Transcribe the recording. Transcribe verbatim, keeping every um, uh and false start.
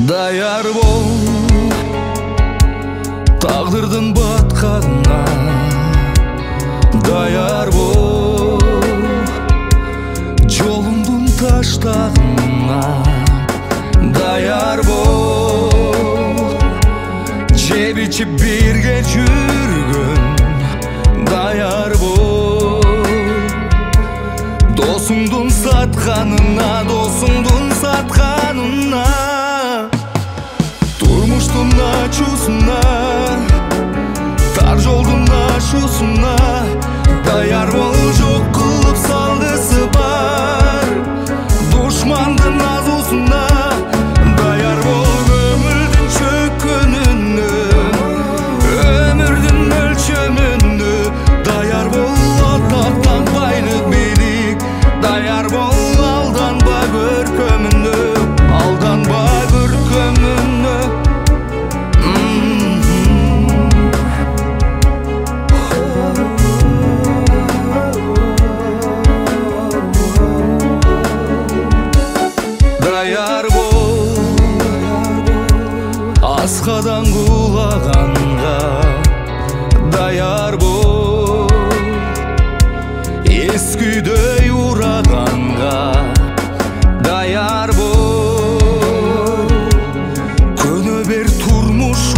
Dayar бол тағдырдың батқанына, даяр бол жолыңдың таштағына, даяр бол жеп ішіп бірге жүргін, даяр бол досыңдың сатқанына, досыңдың сатқанына, тұрмыштың ачусына, тар жолдың ашусына, даяр бол жоқ қылып салғысы бар дұшмандың азусына, даяр бол өмірдің шөккеніне, өмірдің өлшеміне, даяр бол атақтан байлық билік, даяр бол алданба көркеміне, алданба көркеміне. Даяр бол асқадан құлағанға, даяр бол ескүйдей урағанға, даяр бол көне бер тұрмыш